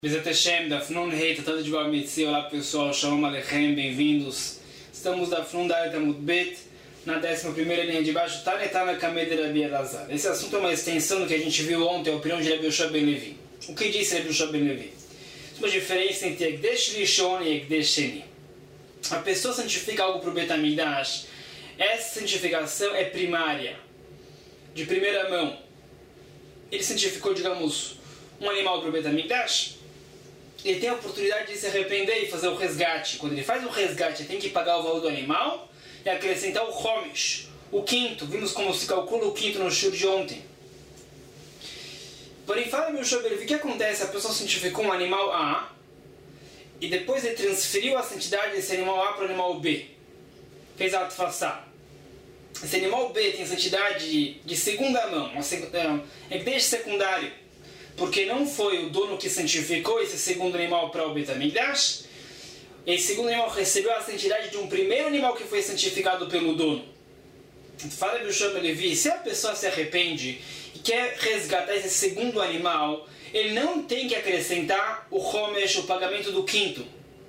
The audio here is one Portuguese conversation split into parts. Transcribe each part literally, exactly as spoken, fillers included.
Bezat Hashem, da Fnun Rei, Tratado de Bava Metzia. Olá pessoal, Shalom Aleichem, bem-vindos. Estamos da Fnun da Alta Mudbet, na décima primeira linha de baixo, Tanetana Kamed Rabi Elazar. Esse assunto é uma extensão do que a gente viu ontem, a opinião de Rabi Yoshua ben Levi. O que disse Rabi Yoshua ben Levi? Uma diferença entre Ekdesh Rishon e Ekdesh Sheni. A pessoa santifica algo para o Bet HaMikdash, essa santificação é primária, de primeira mão. Ele santificou, digamos, um animal para o Bet HaMikdash, ele tem a oportunidade de se arrepender e fazer o resgate. Quando ele faz o resgate, ele tem que pagar o valor do animal e acrescentar o Homesh, o quinto. Vimos como se calcula o quinto no shur de ontem. Porém, fala meu shur, o que acontece? A pessoa santificou um animal A e depois ele transferiu a santidade desse animal A para o animal B. Fez a atfassá. Esse animal B tem santidade de segunda mão, é desde secundário, porque não foi o dono que santificou esse segundo animal para o Bet HaMikdash. Esse segundo animal recebeu a santidade de um primeiro animal que foi santificado pelo dono. Fala Rabi Yoshua ben Levi, se a pessoa se arrepende e quer resgatar esse segundo animal, ele não tem que acrescentar o Homesh, o pagamento do quinto.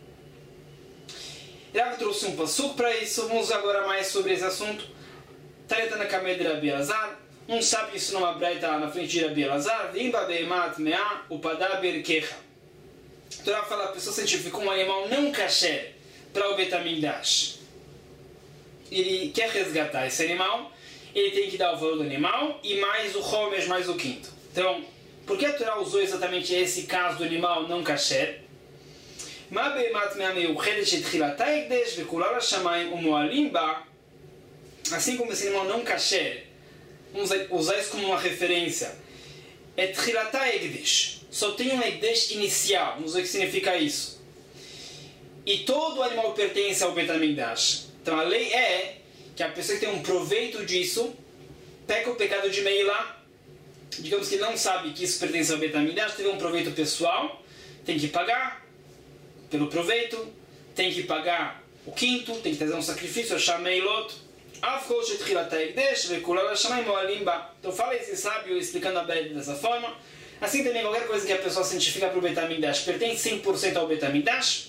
Rav trouxe um passuco para isso, vamos agora mais sobre esse assunto. Tanetana Kamed Rabi Elazar. Um sábio ensinou uma breita na frente de Rabi Elazar, Vimba Beimat Mea Upadaber Kecha. A Torá fala, a pessoa santificou um animal não kasher para o Bet HaMikdash. Ele quer resgatar esse animal, ele tem que dar o valor do animal e mais o Homesh, mais o quinto. Então, por que a Torá usou exatamente esse caso do animal não kasher? Ma Beimat Mea Meuchedet Etchilatá Ekdesh Vekulal HaShamayim Umoalim Ba. Assim como esse animal não kasher, vamos usar isso como uma referência. É Tchilatá Ekdesh. Só tem um Ekdesh inicial. Vamos ver o que significa isso. E todo animal pertence ao Bet HaMikdash. Então a lei é que a pessoa que tem um proveito disso peca o pecado de Meilá. Digamos que ele não sabe que isso pertence ao Bet HaMikdash, teve um proveito pessoal, tem que pagar pelo proveito, tem que pagar o quinto, tem que trazer um sacrifício, achar Meilot. Então fala esse sábio explicando a Bíblia dessa forma. Assim também qualquer coisa que a pessoa santifica para o Bet HaMikdash pertence cem por cento ao Bet HaMikdash.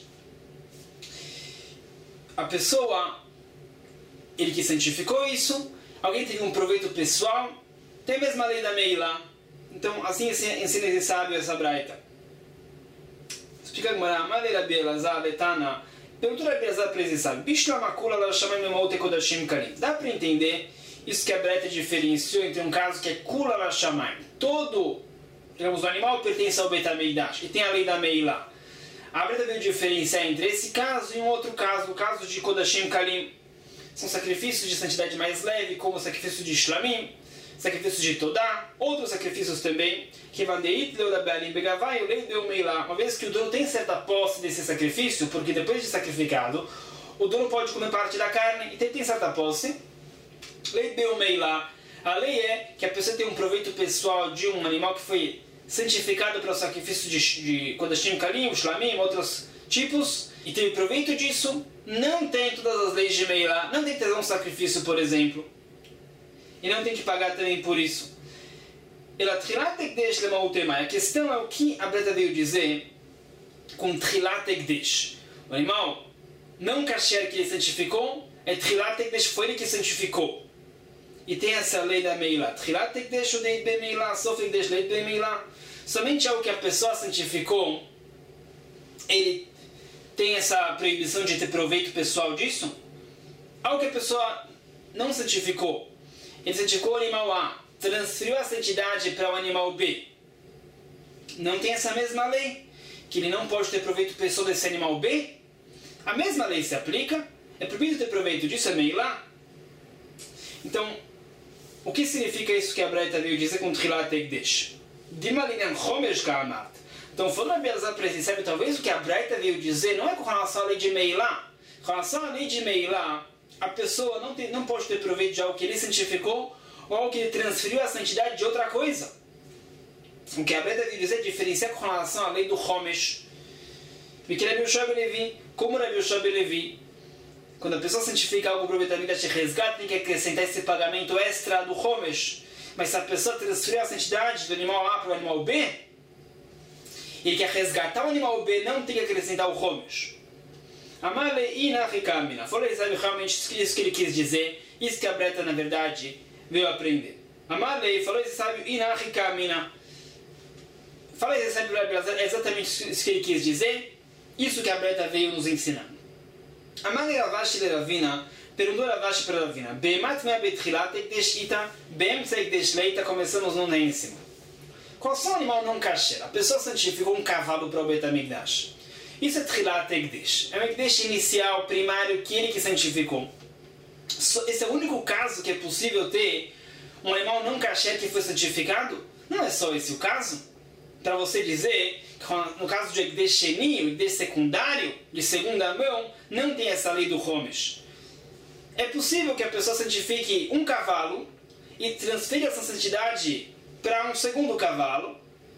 A pessoa, ele que santificou isso, alguém teve um proveito pessoal, tem a mesma lei da Meilá. Então assim ensina esse sábio essa braita. Explica a Gemara, Malei Rabi Elazar letana. Perguntou Rabi Elazar para esse sábio, dá para entender isso que a Breta diferenciou entre um caso que é Kula Lashamayim. Todo, digamos, o animal pertence ao Bet HaMikdash e tem a lei da Meilá. A Breta veio diferenciar entre esse caso e um outro caso, o caso de Kodashim Kalim. São sacrifícios de santidade mais leve, como o sacrifício de Shlamim, sacrifício de Todá, outros sacrifícios também, que uma vez que o dono tem certa posse desse sacrifício, porque depois de sacrificado, o dono pode comer parte da carne, então ele tem certa posse. A lei é que a pessoa tem um proveito pessoal de um animal que foi santificado para o sacrifício de Kodashim Kalim, Shlamim, outros tipos, e teve proveito disso, não tem todas as leis de Meilá, não tem que trazer um sacrifício, por exemplo, e não tem que pagar também por isso. A questão é o que a Breta veio dizer com Tchilat Ekdesh. O animal não kasher que ele santificou, é Tchilat Ekdesh, foi ele que santificou. E tem essa lei da Meilá. Tchilat Ekdesh, Udeit Be Meilá, Sof Ekdesh, Leit Be Meilá. Somente algo que a pessoa santificou, ele tem essa proibição de ter proveito pessoal disso. Algo que a pessoa não santificou, ele santificou o animal A, transferiu a santidade para o animal B. Não tem essa mesma lei, que ele não pode ter proveito pessoal desse animal B. A mesma lei se aplica, é proibido ter proveito disso, é Meilá. Então, o que significa isso que a Breta veio dizer com Tchilat Ekdesh? Então, falando a Rabi Elazar para esse sábio, talvez o que a Breta veio dizer não é com relação à lei de Meilá. Com relação à lei de Meilá, a pessoa não, tem, não pode ter proveito de algo que ele santificou ou algo que ele transferiu a santidade de outra coisa. O que a Breta veio dizer é diferenciar com relação à lei do Homesh. Porque Rabi Yoshua ben Levi, como Rabi Yoshua ben Levi, quando a pessoa santifica algo para o Bet HaMikdash resgate, tem que acrescentar esse pagamento extra do Homesh. Mas se a pessoa transferiu a santidade do animal A para o animal B, ele quer resgatar o animal B, não tem que acrescentar o Homesh. Amale inachikamina. Falou, ele sabe realmente isso que ele quis dizer, isso que a Breta, na verdade, veio aprender. Amale falou, ele sabe inachikamina. Falou, ele sabe exatamente isso que ele quis dizer, isso que a Breta veio nos ensinar. Amale Ravashi le Ravina, perguntou Ravashi para Ravina, Be'emat mea betchilat ekdesh ita, be'emtza ekdesh leita, começamos no em cima. Qual é o animal não kasher? A pessoa santificou um cavalo para o Beit HaMikdash. Isso é Tchilat Ekdesh. É o Ekdesh inicial, primário, que ele que santificou. Esse é o único caso que é possível ter um animal não kasher que foi santificado? Não é só esse o caso. Para você dizer que no caso de Ekdesh Sheni, o Ekdesh secundário, de segunda mão, não tem essa lei do Homesh. É possível que a pessoa santifique um cavalo e transfira essa santidade para um segundo cavalo.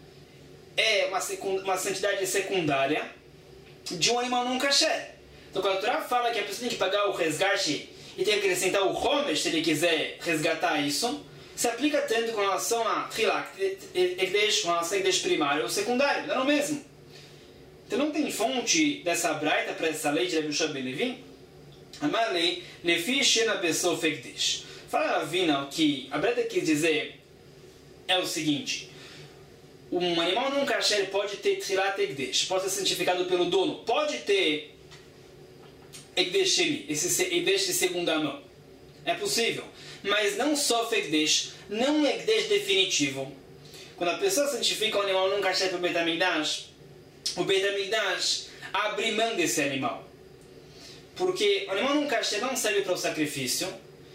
É uma, uma santidade secundária de um animal não kasher. Então quando a Torá fala que a pessoa tem que pagar o resgate e tem que acrescentar o Homesh se ele quiser resgatar isso, se aplica tanto com relação a Tchilak, Ekdesh, com relação a Ekdesh primário ou secundário, não é o mesmo. Então não tem fonte dessa braita para essa lei de Rabi Yehoshua ben Levi? A lei, Lefi Shena Besof Ekdesh. Fala Ravina que a braita quis dizer é o seguinte: um animal não kasher pode ter Tchilat Ekdesh, pode ser santificado pelo dono, pode ter Ekdesh Sheni, esse Ekdesh de segunda mão. É possível. Mas não só Ekdesh, não um Ekdesh definitivo. Quando a pessoa santifica um animal não kasher para o Beit HaMikdash, o Beit HaMikdash abre mão desse animal. Porque o animal não kasher não serve para o sacrifício,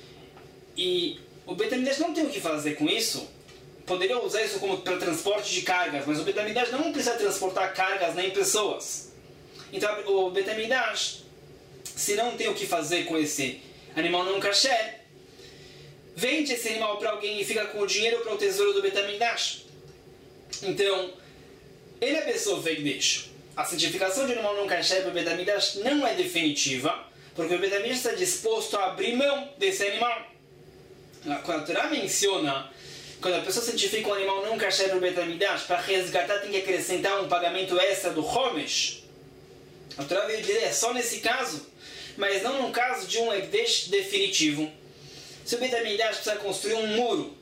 e o Beit HaMikdash não tem o que fazer com isso. Poderia usar isso como para transporte de cargas, mas o Beit HaMikdash não precisa transportar cargas nem pessoas. Então o Beit HaMikdash, se não tem o que fazer com esse animal não kasher, vende esse animal para alguém e fica com o dinheiro para o tesouro do Beit HaMikdash. Então, ele é pessoa Ekdesh. A santificação de um animal não kasher para o Beit HaMikdash não é definitiva, porque o Beit HaMikdash está disposto a abrir mão desse animal. Quando a Torá menciona, quando a pessoa santifica um animal não kasher para o Beit HaMikdash, para resgatar tem que acrescentar um pagamento extra do Homesh. A Torá veio dizer, é só nesse caso, mas não no caso de um Ekdesh definitivo. Se o Beit HaMikdash precisa construir um muro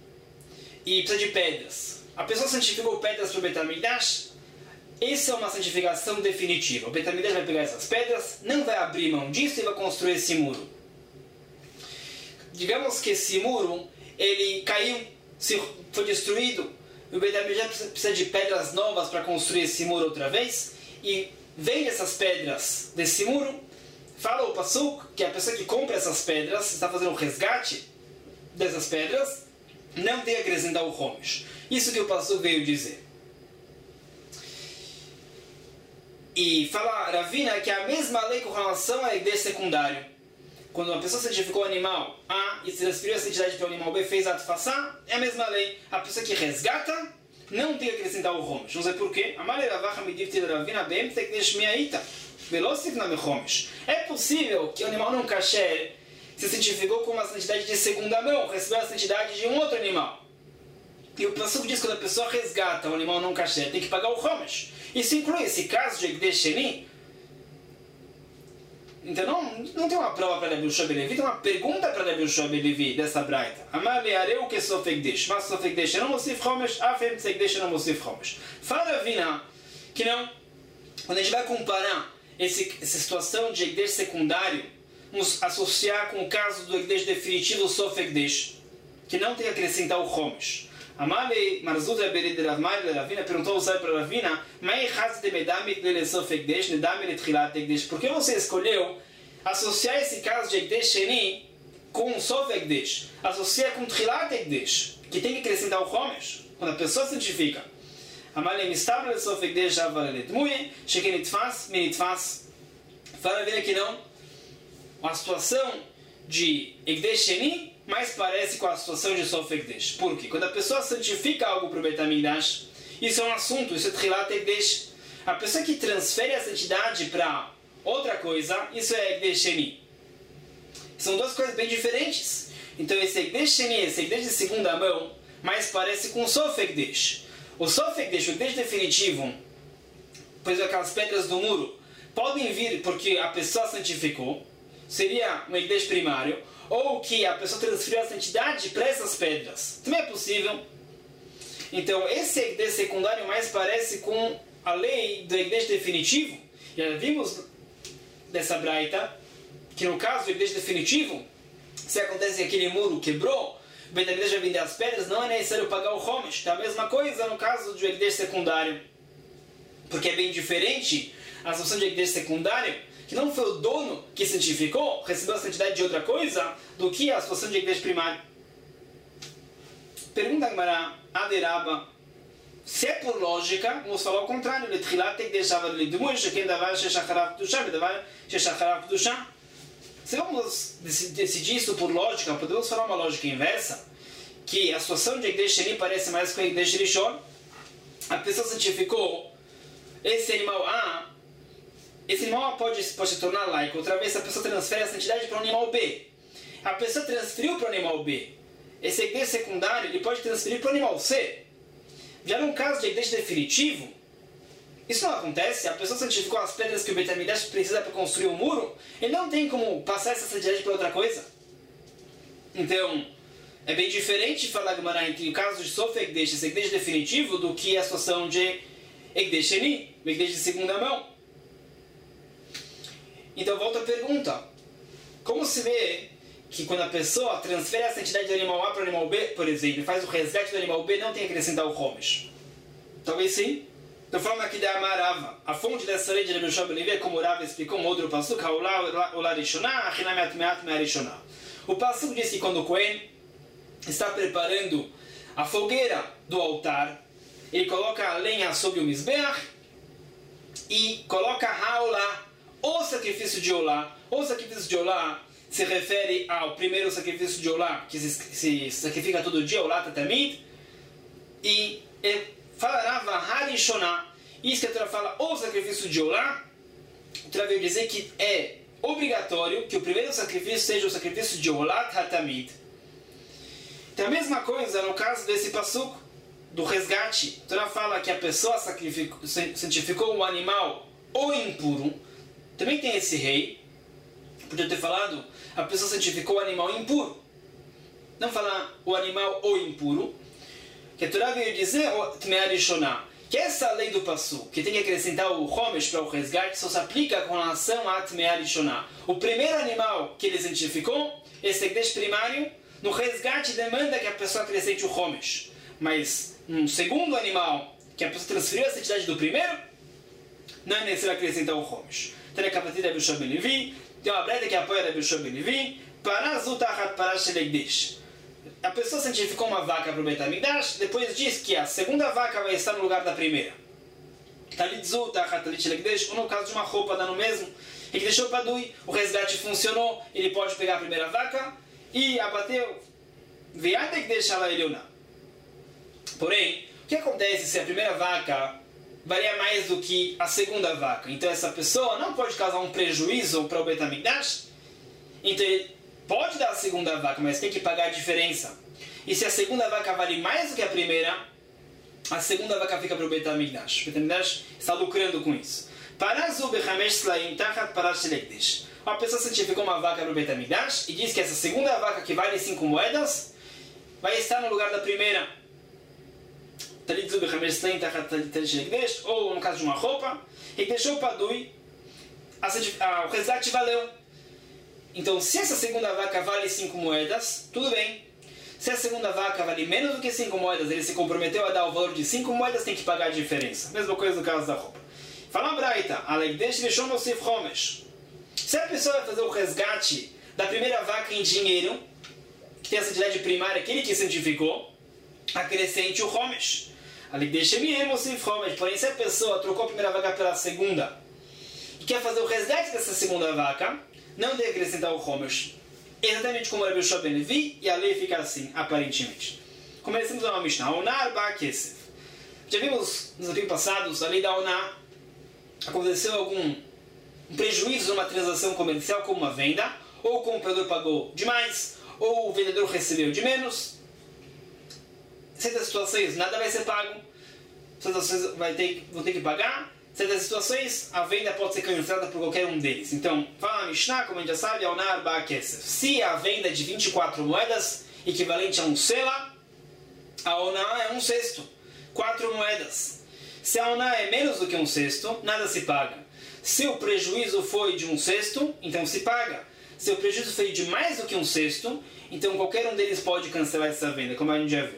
e precisa de pedras, a pessoa santificou pedras para o Beit HaMikdash, essa é uma santificação definitiva. O Beit HaMikdash vai pegar essas pedras, não vai abrir mão disso e vai construir esse muro. Digamos que esse muro ele caiu, foi destruído, o Beit HaMikdash precisa de pedras novas para construir esse muro outra vez, e vende essas pedras desse muro. Fala o Pasuk que a pessoa que compra essas pedras está fazendo um resgate dessas pedras, não tem que acrescentar o Homesh. Isso que o Pasuk veio dizer. E fala Ravina que é a mesma lei com relação a Ekdesh secundário. Quando uma pessoa santificou o animal A e se transferiu a santidade para o animal B, fez ato façá, é a mesma lei. A pessoa que resgata não tem que acrescentar o Homesh. Vamos ver por quê? É possível que o animal não kasher se santificou com uma santidade de segunda mão, recebeu a santidade de um outro animal. E o Pasuk diz que quando a pessoa resgata um animal não kasher, tem que pagar o Homesh. Isso inclui esse caso de Ekdesh Sheni. Então não, não tem uma prova para Rabi Yehoshua ben Levi, tem uma pergunta para Rabi Yehoshua ben Levi dessa braita. Amar leareu que sof Ekdesh, mas sof Ekdesh não mosif Homesh, afem Ekdesh não mosif Homesh. Fala Ravina que não, quando a gente vai comparar esse, essa situação de Ekdesh secundário, vamos associar com o caso do Ekdesh definitivo sof Ekdesh, que não tem que acrescentar o Homesh. Amale Marzut Rabbeinu de Ravmari Ravina perguntou ao para Ravina, Mai Chaz de Medamit le sof Ekdesh, Nedamit le Tchilat Ekdesh. Por que você escolheu associar esse caso de Ekdesh Sheni com sof Ekdesh? Associa com Tchilat Ekdesh, que tem que acrescentar o Homesh quando a pessoa santifica. Amale Mistabel le sof Ekdesh Aval le Dmuye, Shekenitfas Minitfas. Fala Ravina que não. A situação de Ekdesh Sheni mais parece com a situação de sof Ekdesh. Por quê? Quando a pessoa santifica algo para o Beit HaMikdash, isso é um assunto, isso é Tchilat Ekdesh. A pessoa que transfere a santidade para outra coisa, isso é Ekdesh Sheni. São duas coisas bem diferentes. Então esse Ekdesh Sheni, esse Ekdesh de segunda mão, mais parece com o sof Ekdesh. O sof Ekdesh, o Ekdesh definitivo, pois aquelas pedras do muro podem vir porque a pessoa santificou, seria um Ekdesh primário, ou que a pessoa transferiu a santidade para essas pedras. Também é possível. Então, esse Ekdesh secundário mais parece com a lei do Ekdesh definitivo. Já vimos dessa braita que no caso do Ekdesh definitivo, se acontece que aquele muro quebrou, o Beit HaMikdash vai vender as pedras, não é necessário pagar o Homesh. Então, a mesma coisa no caso do Ekdesh secundário, porque é bem diferente a situação de Ekdesh secundário, que não foi o dono que santificou, recebeu a santidade de outra coisa, do que a situação de Ekdesh primário. Pergunta a Gemara, Aderaba, se é por lógica, vamos falar ao contrário. Se vamos decidir isso por lógica, podemos falar uma lógica inversa, que a situação de Ekdesh Sheni parece mais com Ekdesh Rishon. A pessoa santificou esse animal A, esse animal pode, pode se tornar laico. Outra vez a pessoa transfere a santidade para o animal B. A pessoa transferiu para o animal B. Esse Ekdesh secundário ele pode transferir para o animal C. Já no caso de Ekdesh definitivo, isso não acontece. A pessoa santificou as pedras que o Beit HaMikdash precisa para construir o muro, ele não tem como passar essa santidade para outra coisa. Então, é bem diferente falar Gemara entre o caso de Sof Ekdesh, esse Ekdesh definitivo, do que a situação de Ekdesh Sheni, o Ekdesh de segunda mão. Então, volta a pergunta. Como se vê que quando a pessoa transfere a santidade do animal A para o animal B, por exemplo, faz o resgate do animal B, não tem que acrescentar o Homesh? Talvez sim. Estou falando aqui da Amarava. A fonte dessa lei de Rebbe Yoshua ben Levi é como o Rav explicou um outro pasuk, Ola Rishonah, Achinam Meat Meat Rishonah. O pasuk diz que quando o Cohen está preparando a fogueira do altar, ele coloca a lenha sobre o Mizbeach e coloca a Olá, o sacrifício de Olá. O sacrifício de Olá se refere ao primeiro sacrifício de Olá, que se, se sacrifica todo dia, Olá Tatamid, e falarava Harishonah. Isso que a Torá fala, o sacrifício de Olá, a Torá veio dizer que é obrigatório que o primeiro sacrifício seja o sacrifício de Olá Tatamid. Então a mesma coisa no caso desse passuco, do resgate. A Torá fala que a pessoa santificou um animal ou impuro. Também tem esse rei. Podia ter falado, a pessoa santificou o animal impuro. Não falar o animal ou impuro. Que a Torá veio dizer, que essa lei do Passu, que tem que acrescentar o Homesh para o resgate, só se aplica com relação a Tmei Rishonah. O primeiro animal que ele santificou, esse Ekdesh primário, no resgate demanda que a pessoa acrescente o Homesh. Mas um segundo animal, que a pessoa transferiu a santidade do primeiro, não é necessário acrescentar o Homesh. Tem a capacitade de Rebbe Yoshua ben Levi, tem uma breta que apoia Rebbe Yoshua ben Levi, Parazu Tachat Parash Ekdesh. A pessoa santificou uma vaca para o Beit HaMikdash, depois diz que a segunda vaca vai estar no lugar da primeira. Talitzu Tachat Talit Ekdesh, ou no caso de uma roupa, dá no mesmo. Ele deixou para Dui, o resgate funcionou, ele pode pegar a primeira vaca e abateu. Ve'ad Ekdesh ala Eliona. Porém, o que acontece se a primeira vaca valia mais do que a segunda vaca? Então essa pessoa não pode causar um prejuízo para o Beit HaMikdash. Então ele pode dar a segunda vaca, mas tem que pagar a diferença. E se a segunda vaca vale mais do que a primeira, a segunda vaca fica para o Beit HaMikdash. O Beit HaMikdash está lucrando com isso. Parazu bechamesh slaim tachat parash lekdesh. Uma pessoa santificou uma vaca para o Beit HaMikdash e diz que essa segunda vaca que vale cinco moedas vai estar no lugar da primeira. Ou no caso de uma roupa, e deixou para Dui, o resgate valeu. Então, se essa segunda vaca vale cinco moedas, tudo bem. Se a segunda vaca vale menos do que cinco moedas, ele se comprometeu a dar o valor de cinco moedas, tem que pagar a diferença. Mesma coisa no caso da roupa. Fala a Braita, se a pessoa vai fazer o resgate da primeira vaca em dinheiro, que tem a santidade primária, aquele que santificou, acrescente o Homesh. Porém, se a pessoa trocou a primeira vaca pela segunda e quer fazer o resgate dessa segunda vaca, não deve acrescentar o Homesh. Exatamente como o Rebbe Yoshua ben Levi, e a lei fica assim, aparentemente. Começamos a uma Mishnah. Onar ba kesef. Já vimos nos vídeos passados, a lei da Onar. Aconteceu algum um prejuízo numa transação comercial, como uma venda, ou o comprador pagou demais, ou o vendedor recebeu de menos. Certas situações nada vai ser pago, certas situações vai ter, vão ter que pagar, certas situações, a venda pode ser cancelada por qualquer um deles. Então, fala a Mishnah, como a gente já sabe, Aoná Arba Kesef. Se a venda é de vinte e quatro moedas, equivalente a um sela, a Aoná é um cesto, quatro moedas. Se a Aoná é menos do que um cesto, nada se paga. Se o prejuízo foi de um cesto, então se paga. Se o prejuízo foi de mais do que um cesto, então qualquer um deles pode cancelar essa venda, como a gente já viu.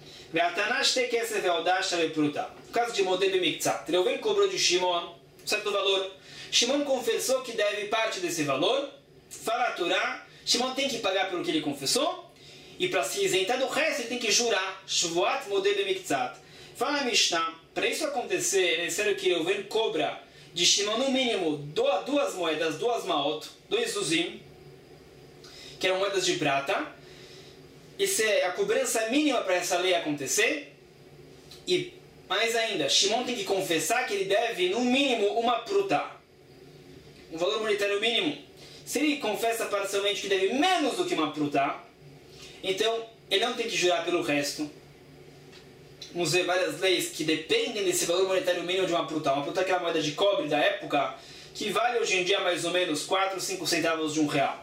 No caso de Modeh B'Miktzat, Reuven cobrou de Shimon um certo valor. Shimon confessou que deve parte desse valor. Fala a Torá, Shimon tem que pagar pelo que ele confessou. E para se isentar do resto, ele tem que jurar. Shvuat Modeh B'Miktzat. Fala a Mishnah, para isso acontecer, é necessário que Reuven cobra de Shimon no mínimo duas moedas, duas maot, dois zuzim, que eram moedas de prata. Essa é a cobrança mínima para essa lei acontecer. E mais ainda, Shimon tem que confessar que ele deve no mínimo uma pruta, um valor monetário mínimo. Se ele confessa parcialmente que deve menos do que uma pruta, então ele não tem que jurar pelo resto. Vamos ver várias leis que dependem desse valor monetário mínimo de uma pruta. Uma pruta é aquela moeda de cobre da época que vale hoje em dia mais ou menos quatro, cinco centavos de um real.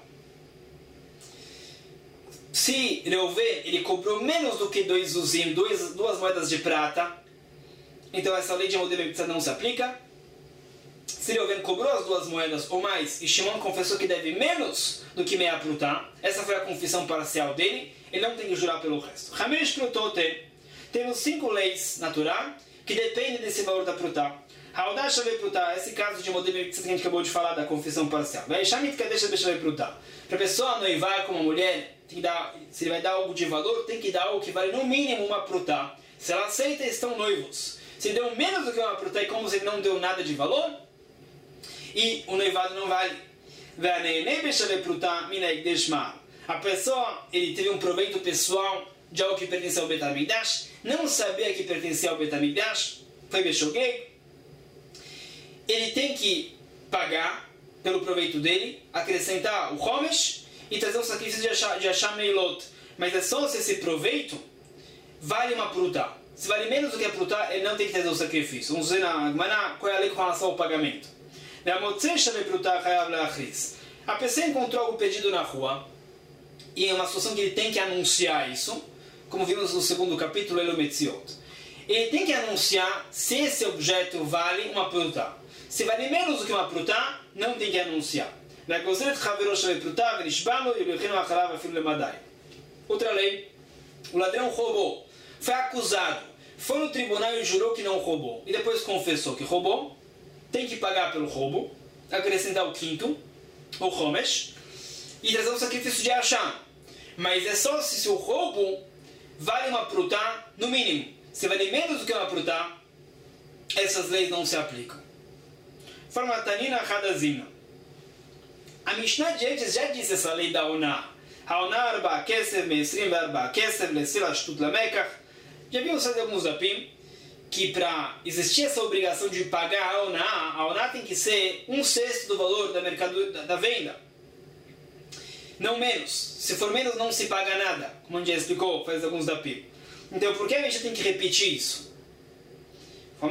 Se Reuven ele cobrou menos do que dois zuzim, dois, duas moedas de prata, então essa lei de Modeh B'Miktzat não se aplica. Se Reuven cobrou as duas moedas ou mais e Shimon confessou que deve menos do que meia pruta, essa foi a confissão parcial dele, ele não tem que jurar pelo resto. Hamesh prutote, temos cinco leis na Torá que dependem desse valor da pruta. Haodah shavei pruta, esse caso de Modeh B'Miktzat que a gente acabou de falar da confissão parcial. Veishamit kadesh b'shavei pruta. Para a pessoa noivar com uma mulher, tem que dar, se ele vai dar algo de valor, tem que dar algo que vale no mínimo uma pruta. Se ela aceita, estão noivos. Se ele deu menos do que uma pruta, é como se ele não deu nada de valor, e o noivado não vale. A pessoa, ele teve um proveito pessoal de algo que pertence ao Bet HaMikdash, não sabia que pertencia ao Bet HaMikdash, foi Beshogeg, ele tem que pagar pelo proveito dele, acrescentar o Homesh e trazer um sacrifício de Hasham Meilot. Mas é só se esse proveito vale uma pruta. Se vale menos do que a pruta, ele não tem que trazer o sacrifício. Vamos ver na Gemara qual é a lei com relação ao pagamento. A pessoa encontrou algo perdido na rua e é uma situação que ele tem que anunciar isso, como vimos no segundo capítulo, Elo Metziot. Ele tem que anunciar se esse objeto vale uma pruta. Se vale menos do que uma pruta, não tem que anunciar. Outra lei, o ladrão roubou, foi acusado, foi no tribunal e jurou que não roubou, e depois confessou que roubou, tem que pagar pelo roubo, acrescentar o quinto, o Homesh, e trazer um sacrifício de Hasham. Mas é só se, se o roubo vale uma pruta, no mínimo. Se vale menos do que uma pruta, essas leis não se aplicam. Forma Tanina Hadazina. A Mishnah de antes já disse essa lei da Oná. Haoná arba kesev meisrim arba kesev lesila shtut lamekach. Já vimos fazer alguns dapim que para existir essa obrigação de pagar a Oná, a Oná tem que ser um sexto do valor da, mercado, da, da venda. Não menos. Se for menos, não se paga nada. Como a gente já explicou, faz alguns dapim. Então, por que a gente tem que repetir isso? Que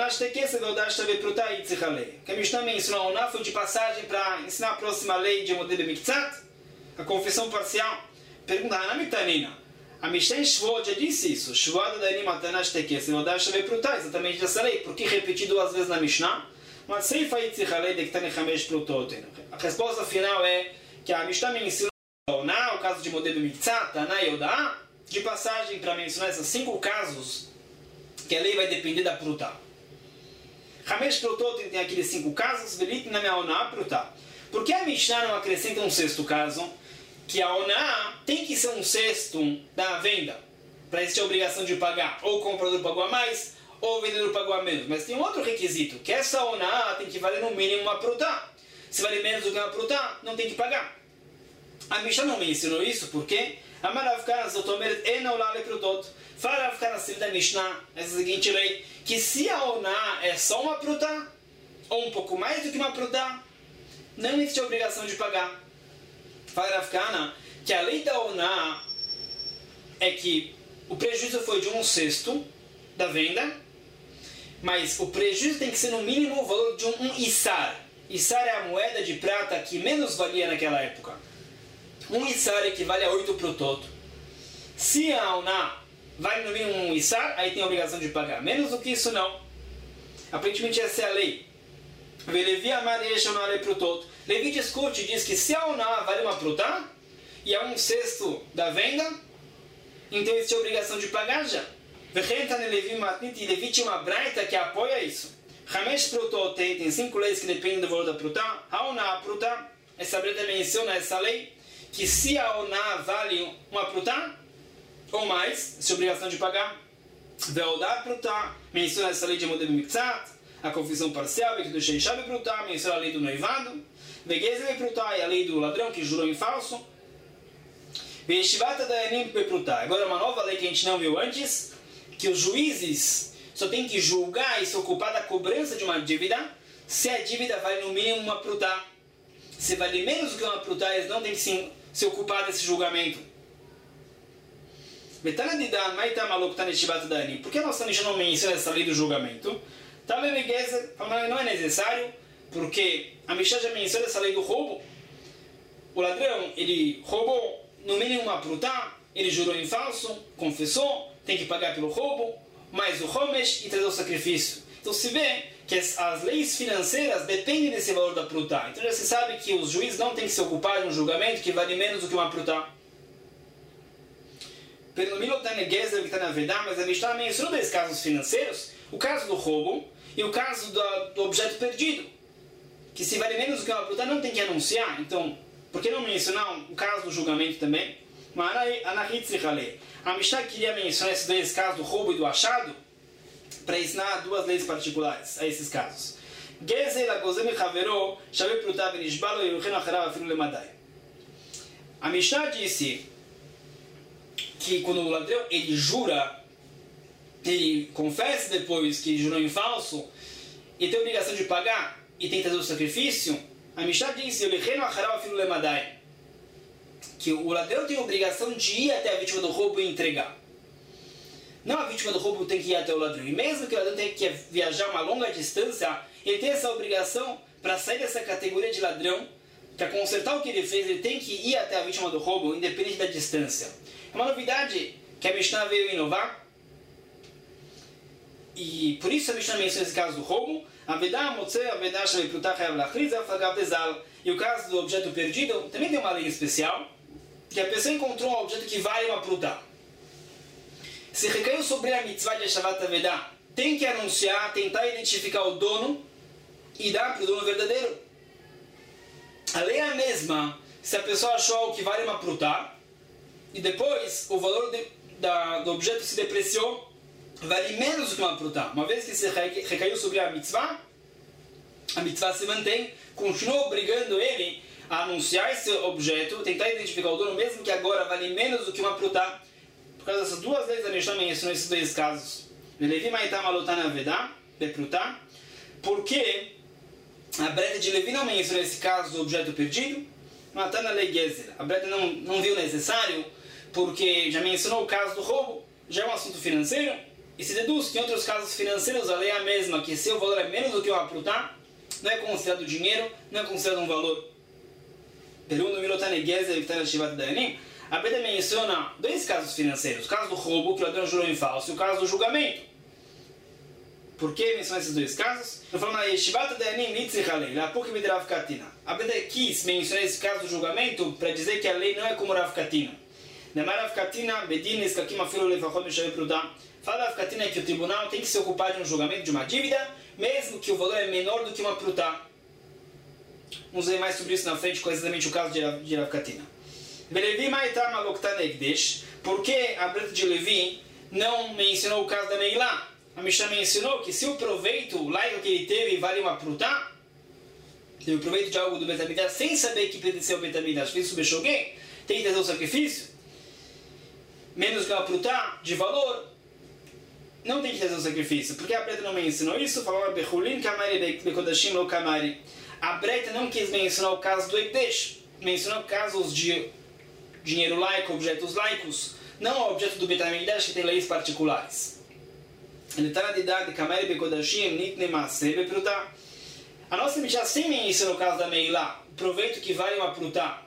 a Mishnah me ensinou a Oná foi de passagem para ensinar a próxima lei de Modeh B'Miktzat, a confissão parcial. Pergunta, Hanamitanina. A Mishnah em Shvuot já disse isso. Shvuot Adarim Atanash Tekesem Odah Shavei Pruta. Exatamente dessa lei. Por que repetir duas vezes na Mishnah? Mas Seifa Yitzichalei Dektani Chamesh Prutoten. A resposta final é que a Mishnah me ensinou a Oná, o caso de Modeh B'Miktzat, Taná e Odah, de passagem para mencionar esses cinco casos que a lei vai depender da pruta. Chamesh Prutoten tem aqueles cinco casos, Velit na minha Oná Pruta. Por que a Mishnah não acrescenta um sexto caso? Que a Oná tem que ser um sexto da venda, para existir a obrigação de pagar. Ou o comprador pagou a mais, ou o vendedor pagou a menos. Mas tem um outro requisito, que essa Oná tem que valer no mínimo uma pruta. Se vale menos do que uma pruta, não tem que pagar. A Mishnah não me ensinou isso, porque fala Rav Kana assim da Mishnah, essa seguinte lei, que se a Oná é só uma pruta, ou um pouco mais do que uma pruta, não existe a obrigação de pagar. Fala Rav Kana que a lei da Oná é que o prejuízo foi de um sexto da venda, mas o prejuízo tem que ser no mínimo o valor de um, um Issar. Issar é a moeda de prata que menos valia naquela época. Um Issar equivale a oito prutot. Se a Auná vale no mínimo um Issar, aí tem a obrigação de pagar. Menos do que isso, não. Aparentemente essa é a lei. Levi amar yesha Auná le prutot. Levi discute e diz que se a Auná vale uma prutá, e é um sexto da venda, então existe a obrigação de pagar já. E Levi tinha uma braita que apoia isso. Hamesh prutot, tem cinco leis que dependem do valor da prutá. Auná prutá, essa braita menciona essa lei, que se a Auná vale uma prutá, ou mais, existe a obrigação de pagar. Veodá prutá, menciona essa lei de Modem Miktzat, a confissão parcial, do Sheishab prutá, menciona a lei do noivado. Vegezel prutá é a lei do ladrão que jurou em falso. Veishivata dayanim prutá. Agora uma nova lei que a gente não viu antes, que os juízes só têm que julgar e se ocupar da cobrança de uma dívida se a dívida vale no mínimo uma prutá. Se vale menos do que uma prutá, eles não têm que se, se ocupar desse julgamento. Por que nossa Mishnah não menciona essa lei do julgamento? Não é necessário, porque a Mishnah já menciona essa lei do roubo. O ladrão, ele roubou no mínimo uma prutá, ele jurou em falso, confessou, tem que pagar pelo roubo, mais o homesh e trazer o sacrifício. Então se vê que as, as leis financeiras dependem desse valor da prutá. Então já se sabe que os juízes não têm que se ocupar de um julgamento que vale menos do que uma prutá. Pelo Milotane Gezer, que está na Vedá, mas a Mishnah mencionou dois casos financeiros, o caso do roubo e o caso do, do objeto perdido, que se vale menos do que uma prutá não tem que anunciar. Então, por que não mencionar o caso do julgamento também? A Mishnah queria mencionar esses dois casos do roubo e do achado para ensinar duas leis particulares a esses casos. A Mishnah disse que quando o ladrão ele jura, ele confessa depois que jurou em falso e tem a obrigação de pagar e tem que fazer o sacrifício, a Mishnah disse que o ladrão tem a obrigação de ir até a vítima do roubo e entregar. Não a vítima do roubo tem que ir até o ladrão. E mesmo que o ladrão tenha que viajar uma longa distância, ele tem essa obrigação para sair dessa categoria de ladrão, para consertar o que ele fez, ele tem que ir até a vítima do roubo, independente da distância. É uma novidade que a Mishnah veio inovar. E por isso a Mishnah menciona esse caso do roubo. E o caso do objeto perdido também tem uma lei especial, que a pessoa encontrou um objeto que vale uma prutá. Se recaiu sobre a mitzvah de Shavat Avedá, tem que anunciar, tentar identificar o dono e dar para o dono verdadeiro. A lei é a mesma se a pessoa achou algo que vale uma prutá e depois o valor de, da, do objeto se depreciou, vale menos do que uma prutá. Uma vez que se recaiu sobre a mitzvah, a mitzvah se mantém, continua obrigando ele a anunciar esse objeto, tentar identificar o dono, mesmo que agora vale menos do que uma prutá. Por causa dessas duas leis, a Mishnah mencionou esses dois casos. Porque a Breta de Levi não mencionou esse caso do objeto perdido, Matana lei Gezer. A Breta não, não viu necessário, porque já mencionou o caso do roubo, já é um assunto financeiro, e se deduz que em outros casos financeiros a lei é a mesma, que se o valor é menos do que uma prutá, não é considerado dinheiro, não é considerado um valor. Pergunta no Milotane Gezer, que está na Shivat Dayanim, a Breta menciona dois casos financeiros, o caso do roubo, que o ladrão jurou em falso, e o caso do julgamento. Por que menciona esses dois casos? Eu falo na Yeshivat Dayanim Nitzichalei, lá pouco me Rav Katina. A Breta quis mencionar esse caso do julgamento para dizer que a lei não é como Rav Katina. Nemar Rav Katina, Bedin, Eskakim, Afilo, Lefachot, Mishavet, Prudá. Fala Rav Katina que o tribunal tem que se ocupar de um julgamento de uma dívida, mesmo que o valor é menor do que uma prutá. Vamos ver mais sobre isso na frente, com exatamente o caso de Rav Katina. Belevi Maitar Maloktan Egdesh. Por que a Breta de Levi não mencionou o caso da Neilá? A Mishnah mencionou que se o proveito laico que ele teve vale uma prutá, teve o proveito de algo do Betamidash sem saber que pertenceu ao Betamidash, fez subeshoguei, tem que trazer o sacrifício, menos que uma prutá de valor, não tem que trazer o sacrifício. Porque a Breta não mencionou isso? Falou Bechulin Kamari Bekodashim Lo Kamari. A Breta não quis mencionar o caso do Egdesh, mencionou casos de dinheiro laico, objetos laicos, não o objeto do Betamidash que tem leis particulares. Ele está na idade de Kamei Bekodashim, Nitne Maaseh Beprutá. A nossa Mishnah sempre ensina no caso da Meilá, o proveito que vale uma prutá.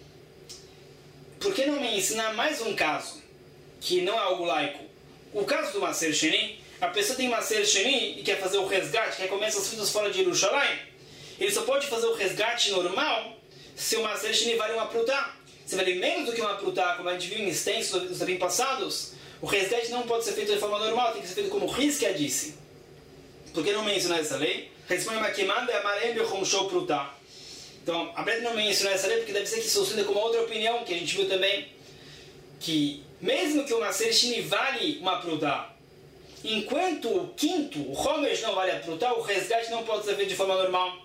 Por que não me ensinar mais um caso, que não é algo laico? O caso do Maser Sheni, a pessoa tem Maser Sheni e quer fazer o resgate, quer comer essas frutas fora de Yerushalayim. Ele só pode fazer o resgate normal se o Maser Sheni vale uma prutá. Se vale menos do que uma prutá, como a gente viu em extenso dos anos passados, o resgate não pode ser feito de forma normal, tem que ser feito como o Hizkia disse. Por que não menciona essa lei? Responde uma queimada é amarelo e show prutá. Então, a Breta não menciona essa lei porque deve ser que isso surge como outra opinião, que a gente viu também, que mesmo que o Maser Sheni vale uma prutá, enquanto o quinto, o Homesh não vale a prutá, o resgate não pode ser feito de forma normal.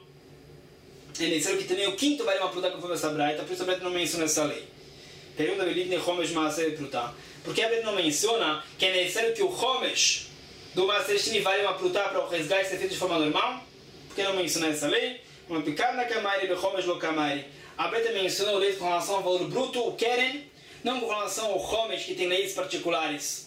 É necessário que também o quinto vale uma prutá conforme essa Breta, por isso a Breta não menciona essa lei. Pergunta Belitne Homesh Maser prutá. Por que a Breta não menciona que é necessário que o Homesh do Maser Sheni vale uma prutá para o resgate ser feito de forma normal? Por que não menciona essa lei? Uma picada Kamari be Homesh lo Kamari. A Breta mencionou leis com relação ao valor bruto, o Keren, não com relação ao Homesh, que tem leis particulares.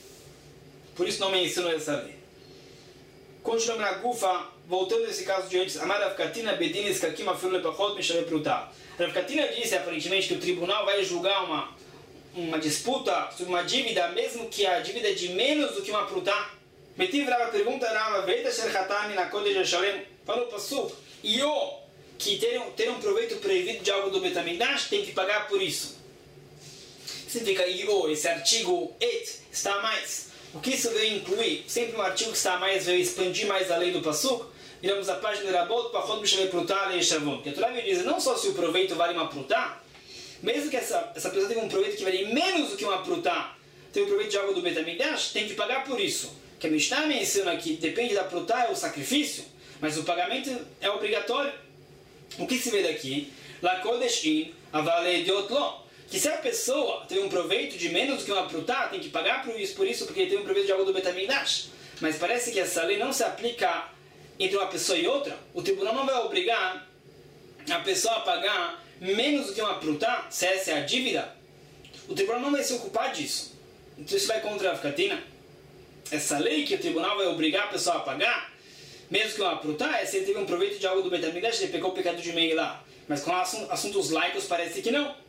Por isso não mencionou essa lei. Continuando na Gufa, voltando nesse caso de antes, Amar Rav Katina Bedinis Kakim Afil Lepachot Mishaveh Prutá. Rav Katina disse aparentemente que o tribunal vai julgar uma, uma disputa sobre uma dívida, mesmo que a dívida é de menos do que uma prutá. Metiv Rava pergunta Rava, Veita Sher Hatani na Kodesh HaShalem, falou Pasuk, e o que ter, ter um proveito proibido de algo do Betamigdash tem que pagar por isso. Significa Io, esse artigo et está a mais. O que isso veio incluir? Sempre um artigo que está a mais veio expandir mais a lei do Pasuk. Viramos a página de Rabot, Pachot Mishaveh Prutá, Lei Shavon. Que a Torá veio dizer não só se o proveito vale uma prutá, mesmo que essa, essa pessoa tenha um proveito que vale menos do que uma prutá, tem um proveito de algo do Betamigdash, tem que pagar por isso. Que a Mishnah menciona que depende da prutá, é o sacrifício, mas o pagamento é obrigatório. O que se vê daqui? La Kodeshin, Avale Diotlo. Que se a pessoa tem um proveito de menos do que uma prutá, tem que pagar por isso, por isso porque ele tem um proveito de algo do Betamigdash. Mas parece que essa lei não se aplica entre uma pessoa e outra. O tribunal não vai obrigar a pessoa a pagar menos do que uma prutá, se essa é a dívida. O tribunal não vai se ocupar disso. Então isso vai contra a Rav Katina. Essa lei que o tribunal vai obrigar a pessoa a pagar, mesmo que uma prutá, é se ele teve um proveito de algo do Betamigdash, ele pegou o pecado de Meilá. Mas com assuntos laicos parece que não.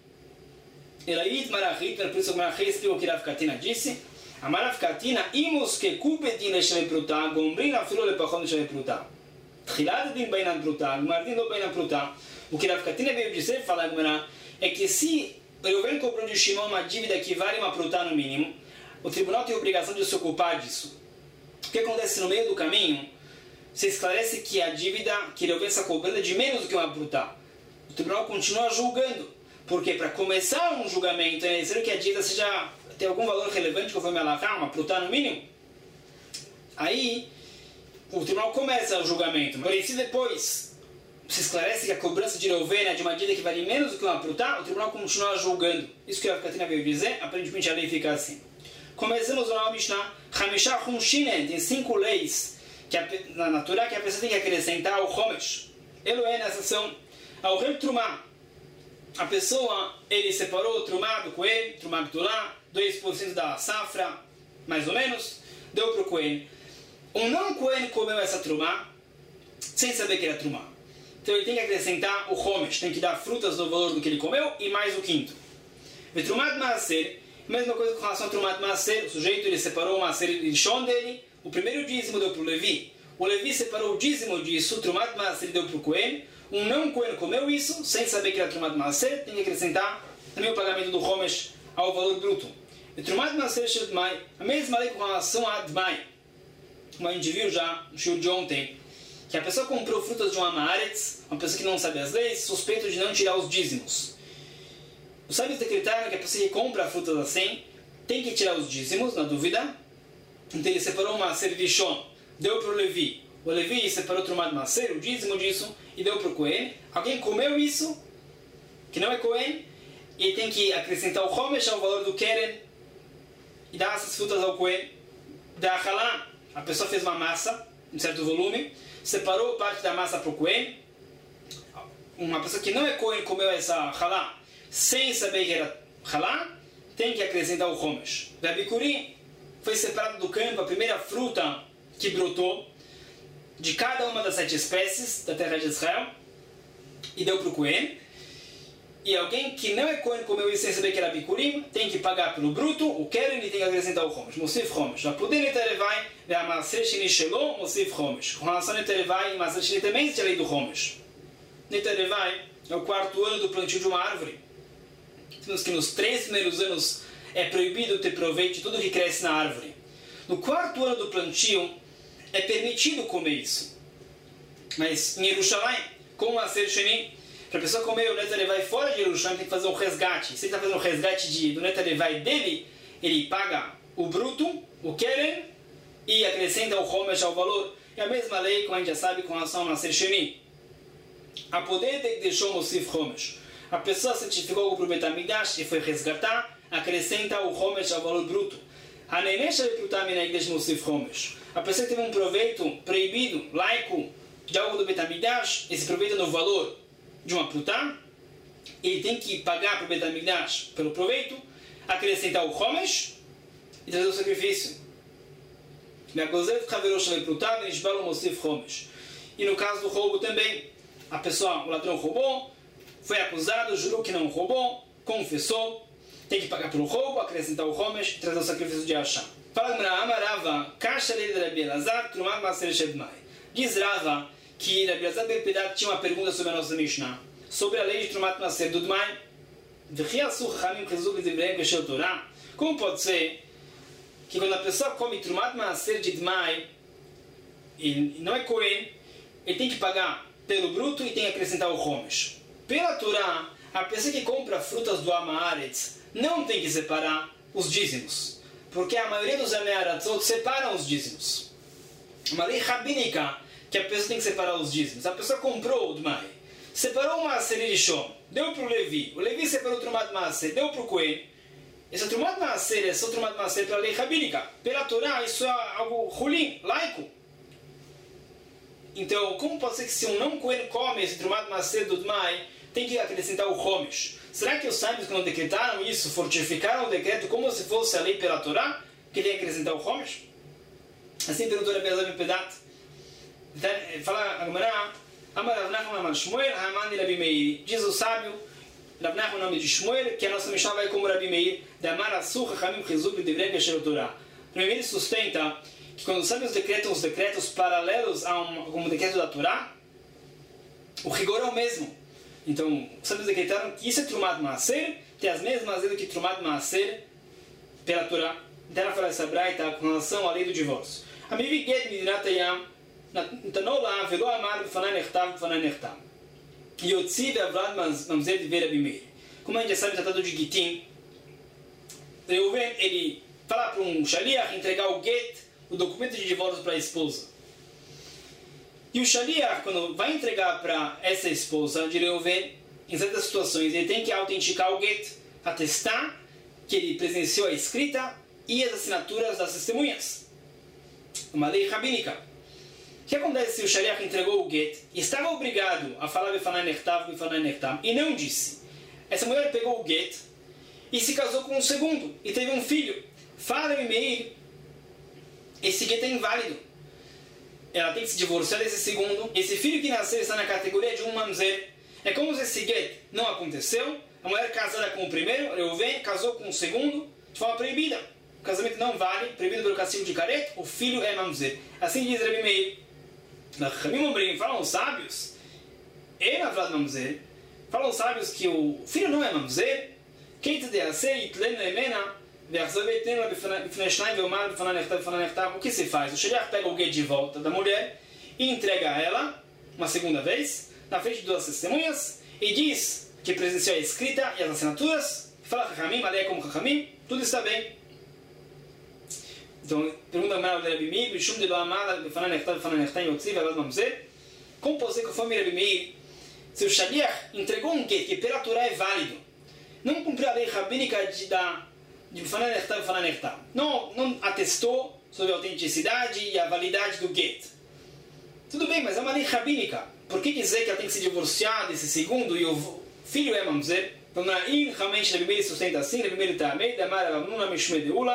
Elaid Marahit, por isso Marahit explicou o que Rav Katina disse. A Rav Katina, imus que kubedin leshaveh prutá, gombrin afilo lepachot leshaveh prutá. Tchilad din bainan prutá, gmardin lo bainan prutá. O que Rav Katina veio dizer, fala Gmará, é que se Reuven comprou de Shimon uma dívida que vale uma prutá no mínimo, o tribunal tem a obrigação de se ocupar disso. O que acontece no meio do caminho? Se esclarece que a dívida que Reuven está cobrando é de menos do que uma prutá. O tribunal continua julgando. Porque para começar um julgamento é necessário que a dívida seja, tenha algum valor relevante conforme a Laká, uma prutá no mínimo. Aí o tribunal começa o julgamento. Porém, se depois se esclarece que a cobrança de Reuven é de uma dívida que vale menos do que uma prutá, o tribunal continua julgando. Isso que a Katina veio dizer, aparentemente a lei fica assim. Começamos o nome Mishnah. Hamishah Humshinen, tem cinco leis que a, na natureza que a pessoa tem que acrescentar ao Homesh. Eloé nessa são ao Rem Trumá. A pessoa, ele separou o Trumá do Cohen, Trumá Gdulá, dois por cento da safra, mais ou menos, deu para o Cohen. Um não Cohen comeu essa Trumá, sem saber que era Trumá. Então ele tem que acrescentar o Homesh, tem que dar frutas no valor do que ele comeu e mais o quinto. E Trumá de Maaser, mesma coisa com relação a Trumá de Maaser, o sujeito ele separou o Maaser Rishon dele, o primeiro dízimo deu para o Levi. O Levi separou o dízimo disso, o Trumá de Maaser deu para o Cohen. Um não Cohen comeu isso, sem saber que era Trumá de Maaser, tem que acrescentar também o pagamento do Homesh ao valor bruto. E Trumá de Maaser Shedmai, a mesma lei com relação a Admai. Como a gente viu já no show de ontem, que a pessoa comprou frutas de uma Maaretz, uma pessoa que não sabe as leis, suspeito de não tirar os dízimos. Os sábios decretaram que a pessoa que compra frutas assim tem que tirar os dízimos, na dúvida. Então ele separou uma Servichon, deu para o Levi. O Levi separou o Trumá de Maaser, o dízimo disso, e deu para o Cohen. Alguém comeu isso, que não é Cohen, e tem que acrescentar o Homesh ao valor do Keren e dar essas frutas ao Cohen. Da Halá, a pessoa fez uma massa, um certo volume, separou parte da massa para o Cohen. Uma pessoa que não é Cohen comeu essa Halá sem saber que era Halá, tem que acrescentar o Homesh. Da Bikurim, foi separado do campo a primeira fruta que brotou de cada uma das sete espécies da terra de Israel e deu para o Cohen. E alguém que não é Cohen comeu isso sem saber que era Bikurim, tem que pagar pelo bruto, o Keren, e tem que acrescentar o Chomesh. Mosif Chomesh. Já poder Neterevai, e a Maaser Sheni Shelo, Mosif Chomesh. Com relação a Neterevai, e Maaser Sheni também existe a lei do Chomesh. Neterevai é o quarto ano do plantio de uma árvore. Temos que nos três primeiros anos é proibido ter proveito de tudo que cresce na árvore. No quarto ano do plantio, é permitido comer isso. Mas em Yerushalayim, com Maaser Sheni, para a pessoa comer o Netarevai fora de Yerushalayim, tem que fazer um resgate. Se ele está fazendo um resgate de, do Netarevai dele, ele paga o bruto, o Keren, e acrescenta o Chomesh ao valor. É a mesma lei, como a gente já sabe, com relação ao Maaser Sheni. A poder de deixou o Mosif Chomesh. A pessoa certificou algo para o Bet HaMikdash e foi resgatar, acrescenta o Chomesh ao valor bruto. A Nenesha Reprutamina Igreja Mosif Chomesh. A pessoa que teve um proveito proibido, laico, de algo do Bet HaMikdash, esse proveito no valor de uma prutá, ele tem que pagar para o Bet HaMikdash pelo proveito, acrescentar o Chomesh e trazer o sacrifício. E no caso do roubo também, a pessoa, o ladrão roubou, foi acusado, jurou que não roubou, confessou, tem que pagar pelo roubo, acrescentar o Chomesh e trazer o sacrifício de Hashem. Fala Amarava, Kasha Lei de Rabi Elazar, Trumat Maaser Shebmai. Diz Rava que Rabi Elazar Ben Pedat tinha uma pergunta sobre a nossa Mishnah, sobre a lei de Trumat Maaser Dudmai. Como pode ser que quando a pessoa come Trumat Maaser de Dmai e não é Cohen, ele tem que pagar pelo bruto e tem que acrescentar o Chomesh? Pela Torá, a pessoa que compra frutas do Amaretz não tem que separar os dízimos, porque a maioria dos Amaratzot separam os dízimos. Uma lei rabínica que a pessoa tem que separar os dízimos. A pessoa comprou o Dmai, separou o Maaser Rishon, deu para o Levi, o Levi separou o Trumat Maaser, deu para o Cohen. Esse Trumat Maaser é só Trumat Maaser pela lei rabínica. Pela Torá, isso é algo rulim, laico. Então, como pode ser que se um não Cohen come esse Trumat Maaser do Dmai, tem que acrescentar o Chomesh? Será que os sábios, quando decretaram isso, fortificaram o decreto como se fosse a lei pela Torá, que tem que acrescentar o Chomesh? Assim perguntou Rabi Elazar Ben Pedat. Fala a Gemara, Amar Rav Nachman Amar Shmuel, Hamani Rabi Meir. Diz o sábio, Rav Nachman, o nome de Shmuel, que a nossa Mishnah vai como Rabi Meir, de Amar Asur Chachamim Chizuk B'Divrei Gesher Torá. Rabi Meir sustenta que quando os sábios decretam os decretos paralelos a um, um decreto da Torá, o rigor é o mesmo. Então, os sábios decretaram que isso é Trumat Maaser, tem as mesmas leis do que Trumat Maaser pela Torá. Então ela fala essa braita com relação à lei do divórcio. Amivi get midinat hayam natanou la velo amar b'fanai nechtav b'fanai nechtav yotzi ve'avlad mamzer divrei Rabi Meir. Como a gente já sabe, tratado de Gitim, Reuven, ele fala para um shaliach entregar o get, o documento de divórcio para a esposa. E o shaliach, quando vai entregar para essa esposa de Reuven, em certas situações, ele tem que autenticar o get, atestar que ele presenciou a escrita e as assinaturas das testemunhas. Uma lei rabínica. O que acontece se o shaliach entregou o get e estava obrigado a falar Befanai Nechtav, Befanai Nechtav, e não disse? Essa mulher pegou o get e se casou com um segundo e teve um filho. Fala em Meir, esse get é inválido. Ela tem que se divorciar desse segundo. Esse filho que nasceu está na categoria de um mamzer. É como se esse get não aconteceu. A mulher casada com o primeiro, Reuven, casou com o segundo de forma proibida. O casamento não vale, proibido pelo castigo de caret, o filho é mamzer. Assim diz Rabi Meir. Falam os sábios, ele na verdade mamzer, falam os sábios que o filho não é mamzer. O que se faz? O shaliach pega o get de volta da mulher e entrega a ela uma segunda vez, na frente de duas testemunhas, e diz que presenciou a escrita e as assinaturas, fala Chachamim, além como Chachamim, tudo está bem. Então, pergunta a Rabi Meir, Bishum de lo amada, Befanai Nechtav, Befanai Nechtav, Yotzi, Ve'avad Mamzer. Como pode ser que conforme Rabi Meir, se o shaliach entregou um get que pela Torá é válido, não cumpriu a lei rabínica de dar de Befanai Nechtav, Befanai Nechtav, não, não atestou sobre a autenticidade e a validade do get. Tudo bem, mas é uma lei rabínica. Por que dizer que ela tem que se divorciar desse segundo e o filho é mamzer? Então, realmente, Rabi Meir sustenta assim, Rabi Meir Ta'amei, Damar Avamnuna Mishmei Deula,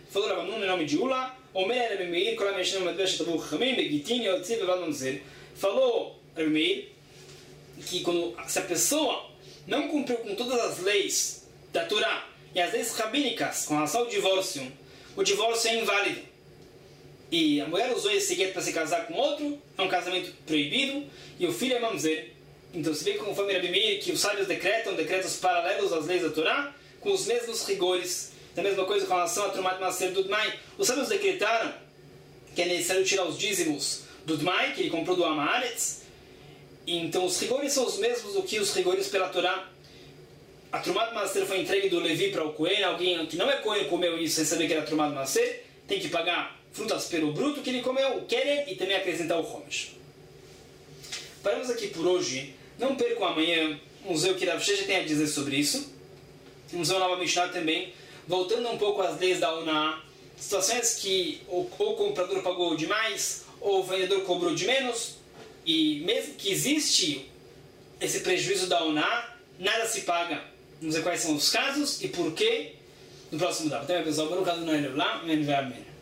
falou Rav Hamnun em nome de Ula, Omer Rabi Meir, Kol HaMeshinim Medvesh Tavu Chamim, Begitin, Yotzi, Bevad Mamzer. Falou Rabi Meir que quando, se a pessoa não cumpriu com todas as leis da Torá e as leis rabínicas com relação ao divórcio, o divórcio é inválido. E a mulher usou esse gueto para se casar com outro, é um casamento proibido, e o filho é mamzer. Então se vê conforme Rabi Meir que os sábios decretam decretos paralelos às leis da Torá, com os mesmos rigores. Da mesma coisa com relação a Trumat Maser do Dmai. Os sábios decretaram que é necessário tirar os dízimos do Dmai, que ele comprou do Amaretz. Então os rigores são os mesmos do que os rigores pela Torá. A Trumat Maser foi entregue do Levi para o Cohen, alguém que não é Cohen comeu isso sem saber que era Trumat Maser, tem que pagar frutas pelo bruto que ele comeu, o Keren, e também acrescentar o Homesh. Paramos aqui por hoje. Não percam amanhã, vamos ver o que Rav Sheshet tem a dizer sobre isso. Vamos ver uma nova Mishnah também, voltando um pouco às leis da Oná, situações que ou, ou o comprador pagou demais, ou o vendedor cobrou de menos, e mesmo que existe esse prejuízo da Oná, nada se paga. Vamos ver quais são os casos e por quê no próximo dado. Até mais, pessoal. Para o caso do Noel lá, amém.